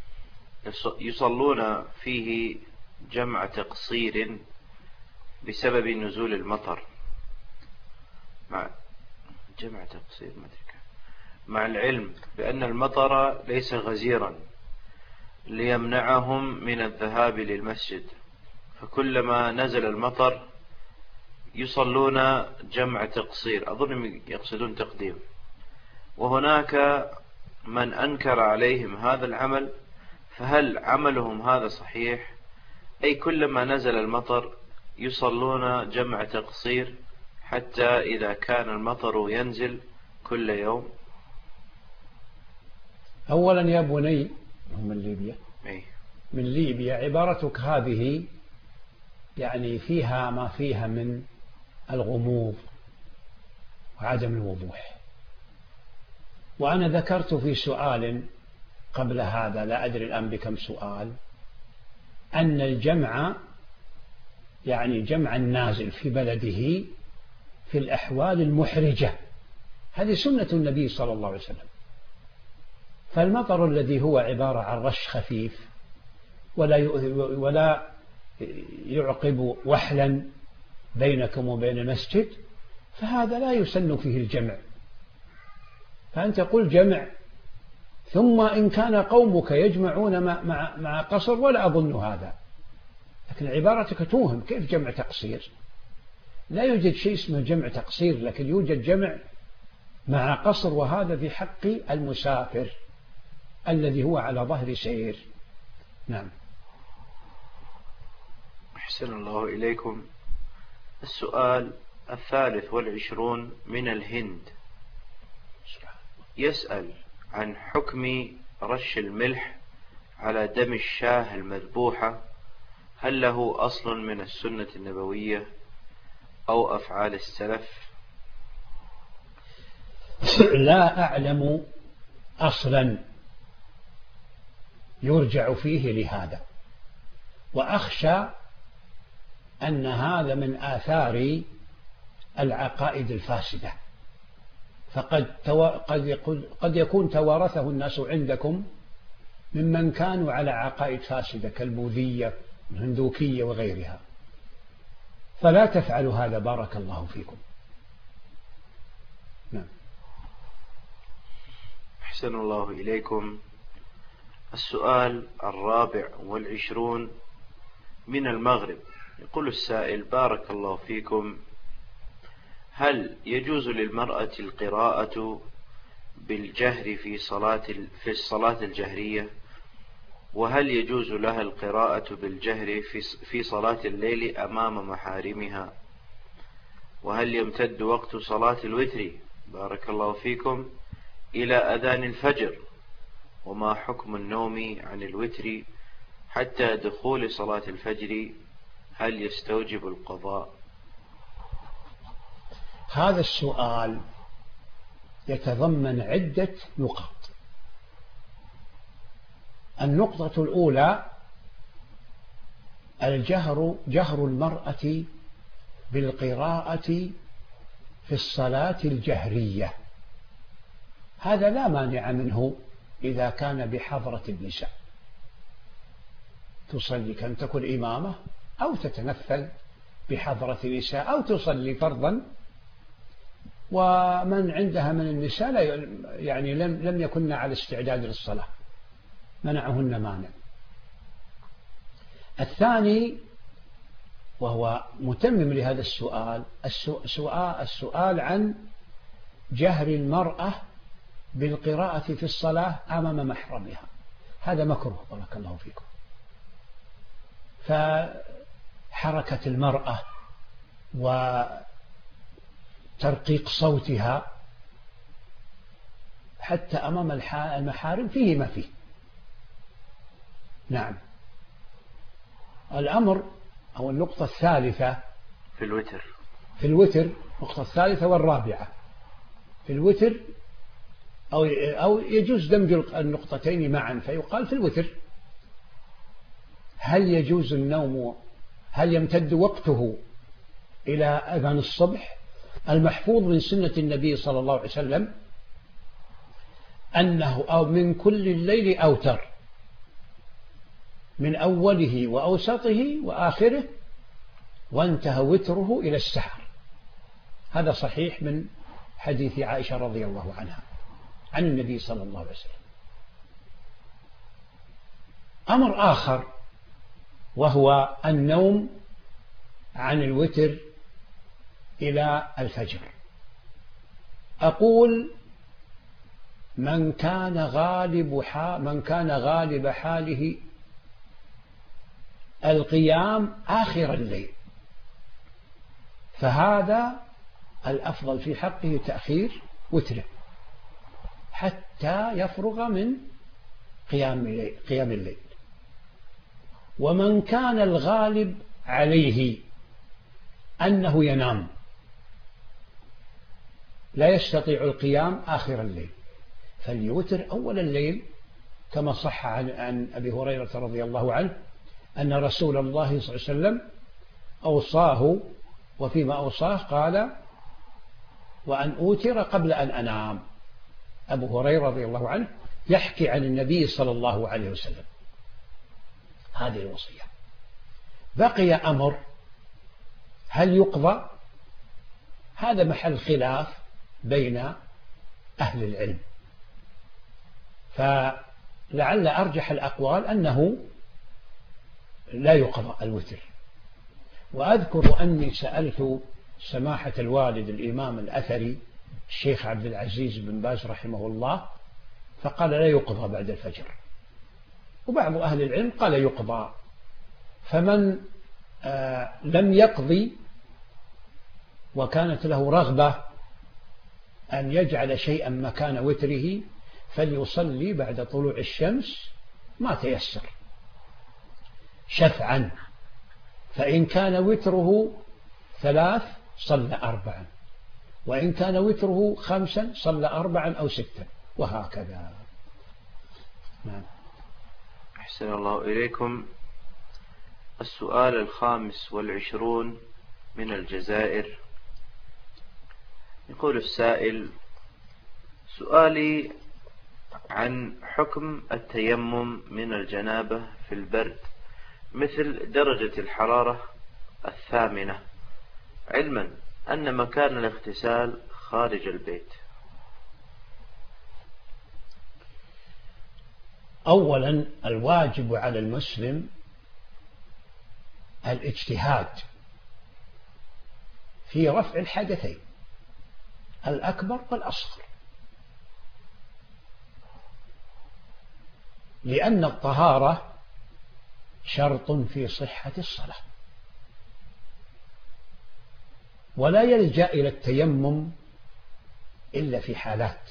يصلون فيه جمع تقصير بسبب نزول المطر، مع جمع تقصير مع العلم بأن المطر ليس غزيرا ليمنعهم من الذهاب للمسجد، فكلما نزل المطر يصلون جمع تقصير، أظن يقصدون تقديم، وهناك من أنكر عليهم هذا العمل، فهل عملهم هذا صحيح؟ أي كلما نزل المطر يصلون جمع تقصير حتى إذا كان المطر ينزل كل يوم؟ أولا يا بني، من ليبيا أي. من ليبيا عبارتك هذه يعني فيها ما فيها من الغموض وعدم الوضوح. وأنا ذكرت في سؤال قبل هذا، لا أدري الآن بكم سؤال، أن الجمع يعني جمع النازل في بلده في الأحوال المحرجة، هذه سنة النبي صلى الله عليه وسلم. فالمطر الذي هو عبارة عن رش خفيف ولا ولا يعقب وحلا بينكم وبين المسجد، فهذا لا يسن فيه الجمع. فأنت قل جمع، ثم إن كان قومك يجمعون مع مع قصر ولا أظن هذا، لكن عبارتك توهم. كيف جمع تقصير؟ لا يوجد شيء اسمه جمع تقصير، لكن يوجد جمع مع قصر، وهذا في حق المسافر الذي هو على ظهر سير. نعم. أحسن الله إليكم. السؤال الثالث والعشرون من الهند، يسأل عن حكم رش الملح على دم الشاة المذبوحة، هل له أصل من السنة النبوية أو أفعال السلف؟ لا أعلم أصلا يرجع فيه لهذا، وأخشى أن هذا من آثار العقائد الفاسدة، فقد قد يكون توارثه الناس عندكم ممن كانوا على عقائد فاسدة كالبوذية الهندوكية وغيرها، فلا تفعلوا هذا بارك الله فيكم. نعم. أحسن الله إليكم. السؤال الرابع والعشرون من المغرب، يقول السائل: بارك الله فيكم، هل يجوز للمرأة القراءة بالجهر في صلاة في الصلاة الجهرية؟ وهل يجوز لها القراءة بالجهر في صلاة الليل أمام محارمها؟ وهل يمتد وقت صلاة الوتر بارك الله فيكم إلى أذان الفجر؟ وما حكم النوم عن الوتر حتى دخول صلاة الفجر؟ هل يستوجب القضاء؟ هذا السؤال يتضمن عدة نقط. النقطة الأولى: الجهر جهر المرأة بالقراءة في الصلاة الجهرية، هذا لا مانع منه إذا كان بحضرة النساء، تصلي كان تكون إمامة أو تتنفل بحضرة النساء أو تصلي فرضا، ومن عندها من النساء لا يعني لم لم يكن على استعداد للصلاة منعهن مانع. الثاني وهو متمم لهذا السؤال، السؤال, السؤال عن جهر المرأة بالقراءة في الصلاة أمام محرمها، هذا مكروه بارك الله فيكم. فحركة المرأة وترقيق صوتها حتى أمام المحارم فيه ما فيه. نعم. الأمر أو النقطة الثالثة في الوتر في الوتر النقطة الثالثة والرابعة في الوتر، أو أو يجوز دمج النقطتين معا فيقال في الوتر: هل يجوز النوم، هل يمتد وقته إلى أذان الصبح؟ المحفوظ من سنة النبي صلى الله عليه وسلم أنه أو من كل الليل أوتر، من أوله وأوسطه وآخره، وانتهى وتره إلى السحر. هذا صحيح من حديث عائشة رضي الله عنها عن النبي صلى الله عليه وسلم. أمر آخر وهو النوم عن الوتر إلى الفجر. أقول: من كان غالب حال من كان غالب حاله القيام آخر الليل، فهذا الأفضل في حقه تأخير وتره حتى يفرغ من قيام الليل, قيام الليل. ومن كان الغالب عليه أنه ينام لا يستطيع القيام آخر الليل، فليوتر أول الليل، كما صح عن, عن أبي هريرة رضي الله عنه أن رسول الله صلى الله عليه وسلم أوصاه، وفيما أوصاه قال: وأن أوتر قبل أن أنام. أبو هريرة رضي الله عنه يحكي عن النبي صلى الله عليه وسلم هذه الوصية. بقي أمر: هل يقضى؟ هذا محل خلاف بين أهل العلم، فلعل أرجح الأقوال أنه لا يقضى الوتر. وأذكر أني سألت سماحة الوالد الإمام الأثري الشيخ عبد العزيز بن باز رحمه الله فقال لا يقضى بعد الفجر، وبعض أهل العلم قال يقضى. فمن آه لم يقضي وكانت له رغبة أن يجعل شيئا مكان وتره فليصلي بعد طلوع الشمس ما تيسر شفعا، فإن كان وتره ثلاث صلى أربعا، وإن كان وتره خمسا صلى أربعا أو ستا وهكذا. نعم. أحسن الله إليكم. السؤال الخامس والعشرون من الجزائر. يقول السائل: سؤالي عن حكم التيمم من الجنابة في البرد مثل درجة الحرارة الثامنة، علما أن مكان الاغتسال خارج البيت. أولا، الواجب على المسلم الاجتهاد في رفع الحدثين الأكبر والأصغر، لأن الطهارة شرط في صحة الصلاة، ولا يلجأ إلى التيمم إلا في حالات،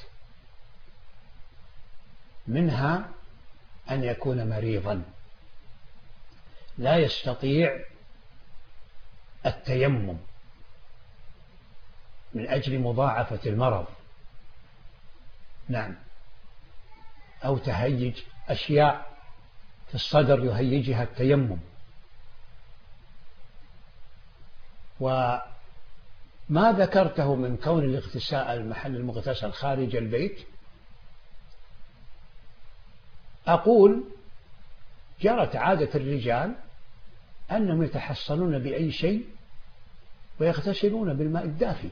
منها أن يكون مريضا لا يستطيع التيمم من أجل مضاعفة المرض، نعم، أو تهيج أشياء في الصدر يهيجها التيمم. وما ذكرته من كون الاغتسال المحل المغتسل خارج البيت، أقول جرت عادة الرجال أنهم يتحصنون بأي شيء ويغتسلون بالماء الدافي،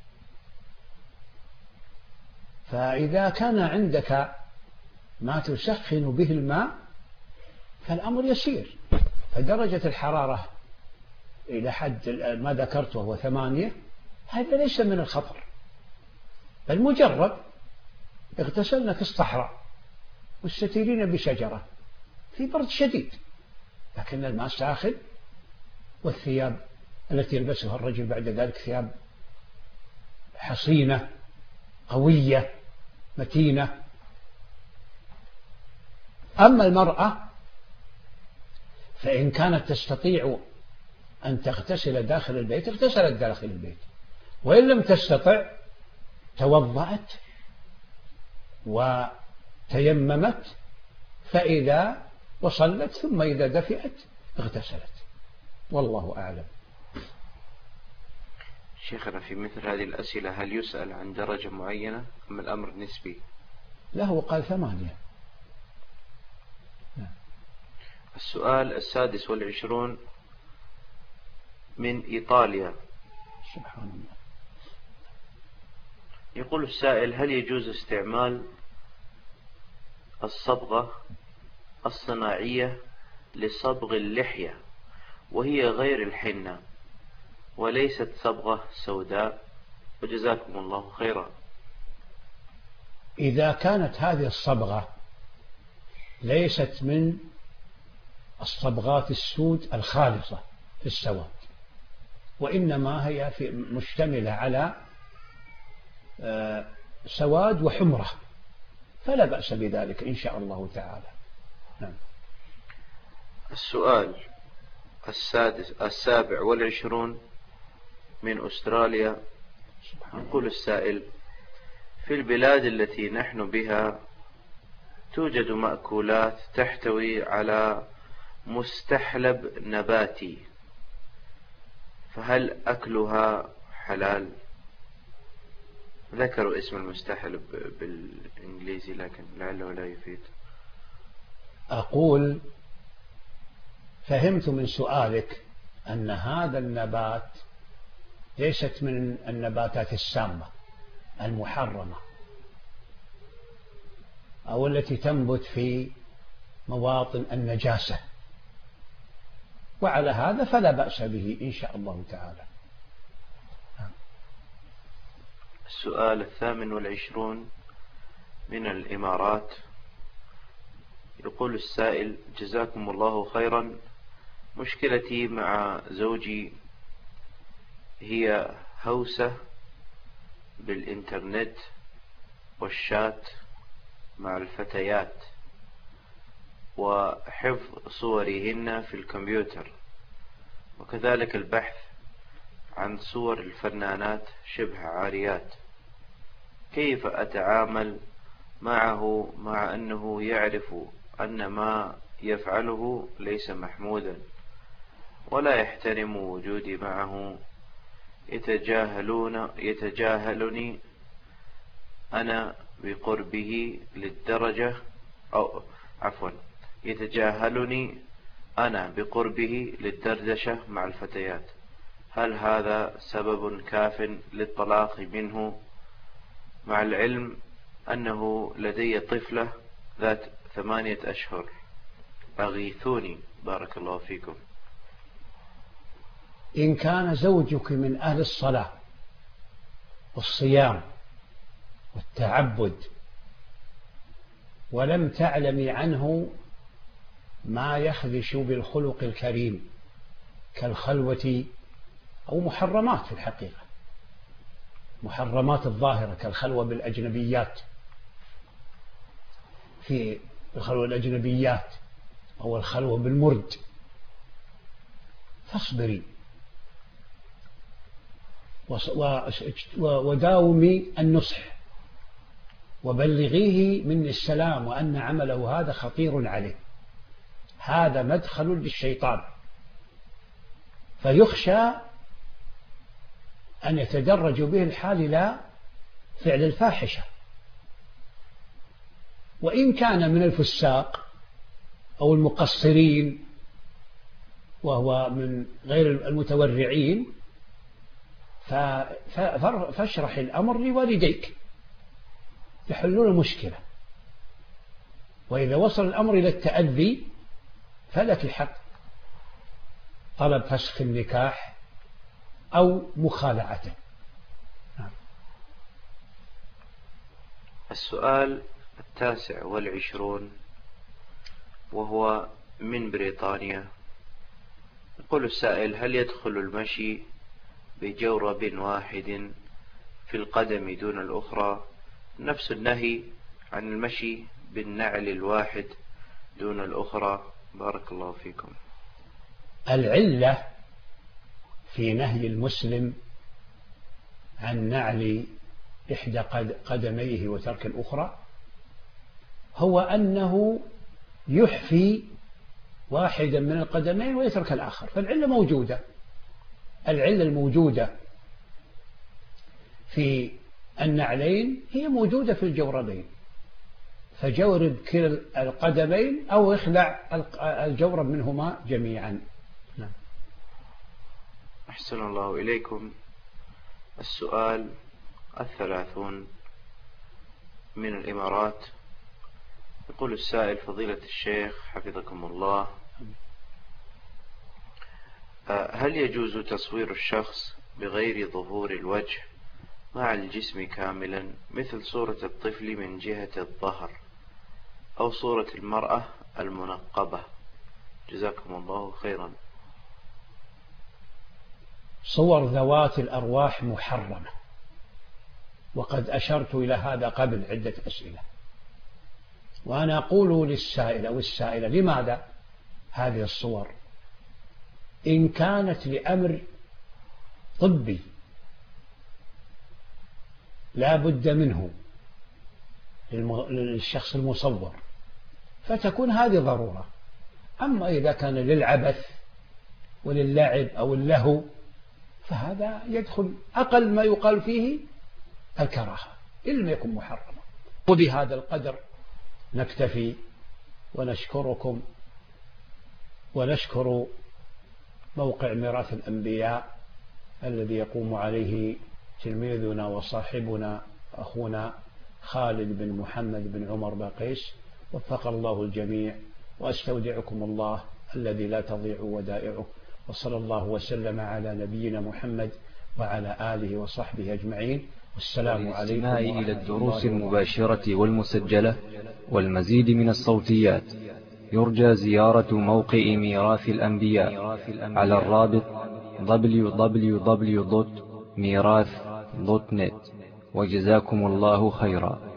فإذا كان عندك ما تسخن به الماء فالأمر يسير، فدرجة الحرارة إلى حد ما ذكرته وهو ثمانية، هذا ليس من الخطر، بل مجرد اغتسلنا في الصحراء مستتيرين بشجرة في برد شديد، لكن الماء ساخن، والثياب التي يلبسها الرجل بعد ذلك ثياب حصينة قوية متينة. أما المرأة فإن كانت تستطيع أن تغتسل داخل البيت اغتسلت داخل البيت، وإن لم تستطع توضأت وتيممت فإذا وصلت، ثم إذا دفئت اغتسلت، والله أعلم. شيخنا، في مثل هذه الأسئلة هل يسأل عن درجة معينة أم الأمر نسبي؟ له قال ثمانية. السؤال السادس والعشرون من إيطاليا. سبحان الله. يقول السائل: هل يجوز استعمال الصبغة الصناعية لصبغ اللحية وهي غير الحنة وليست صبغة سوداء؟ وجزاكم الله خيرا. إذا كانت هذه الصبغة ليست من الصبغات السود الخالصة في السواد، وإنما هي في مشتملة على سواد وحمرة، فلا بأس بذلك إن شاء الله تعالى. نعم. السؤال السادس السابع والعشرون من أستراليا. يقول السائل: في البلاد التي نحن بها توجد مأكولات تحتوي على مستحلب نباتي، فهل أكلها حلال؟ ذكروا اسم المستحلب بالإنجليزي لكن لعله لا يفيد. أقول فهمت من سؤالك أن هذا النبات ليست من النباتات السامة المحرمة أو التي تنبت في مواطن النجاسة، وعلى هذا فلا بأس به إن شاء الله تعالى. السؤال الثامن والعشرون من الإمارات. يقول السائل: جزاكم الله خيرا، مشكلتي مع زوجي هي هوسة بالإنترنت والشات مع الفتيات وحفظ صورهن في الكمبيوتر، وكذلك البحث عن صور الفنانات شبه عاريات، كيف أتعامل معه مع أنه يعرف أن ما يفعله ليس محمودا ولا يحترم وجودي معه؟ يتجاهلون يتجاهلني أنا بقربه للدرجة أو عفوا يتجاهلني أنا بقربه للدردشة مع الفتيات، هل هذا سبب كاف للطلاق منه، مع العلم أنه لدي طفلة ذات ثمانية أشهر؟ أغيثوني بارك الله فيكم. إن كان زوجك من أهل الصلاة والصيام والتعبد ولم تعلمي عنه ما يخدش بالخلق الكريم كالخلوة أو محرمات، في الحقيقة محرمات الظاهرة كالخلوة بالأجنبيات، في الخلوة الأجنبيات أو الخلوة بالمرد، فاصبري وداومي النصح وبلغيه مني السلام وأن عمله هذا خطير عليه، هذا مدخل للشيطان، فيخشى أن يتدرج به الحال إلى فعل الفاحشة. وإن كان من الفساق أو المقصرين وهو من غير المتورعين فاشرح الأمر لوالديك يحلون المشكلة، وإذا وصل الأمر إلى التأذي فلك حق طلب فسخ النكاح أو مخالعته. السؤال التاسع والعشرون وهو من بريطانيا، يقول السائل: هل يدخل المشي بجورب واحد في القدم دون الأخرى نفس النهي عن المشي بالنعل الواحد دون الأخرى؟ بارك الله فيكم. العلة في نهي المسلم عن نعل إحدى قدميه وترك الأخرى هو أنه يحفي واحدا من القدمين ويترك الآخر، فالعلة موجودة. العلة الموجودة في النعلين هي موجودة في الجوربين، فجورب كلا القدمين أو اخلع الجورب منهما جميعا. نعم. أحسن الله إليكم. السؤال الثلاثون من الإمارات، يقول السائل: فضيلة الشيخ حفظكم الله، هل يجوز تصوير الشخص بغير ظهور الوجه مع الجسم كاملا مثل صورة الطفل من جهة الظهر أو صورة المرأة المنقبة؟ جزاكم الله خيرا. صور ذوات الأرواح محرمة، وقد أشرت إلى هذا قبل عدة أسئلة، وأنا أقول للسائل أو السائلة: لماذا هذه الصور؟ إن كانت لأمر طبي لا بد منه للشخص المصور فتكون هذه ضرورة، أما إذا كان للعبث وللعب أو اللهو فهذا يدخل أقل ما يقال فيه الكراهة إن لم يكن محرما. وبهذا القدر نكتفي، ونشكركم ونشكر موقع ميراث الأنبياء الذي يقوم عليه تلميذنا وصاحبنا أخونا خالد بن محمد بن عمر باقيس، وفق الله الجميع، وأستودعكم الله الذي لا تضيع ودائعه، وصلى الله وسلم على نبينا محمد وعلى آله وصحبه أجمعين، والسلام عليكم ورحمة الله. إلى الدروس المباشرة والمسجلة والمزيد من الصوتيات يرجى زيارة موقع ميراث الأنبياء على الرابط دبليو دبليو دبليو دوت ميراث دوت نت. وجزاكم الله خيرا.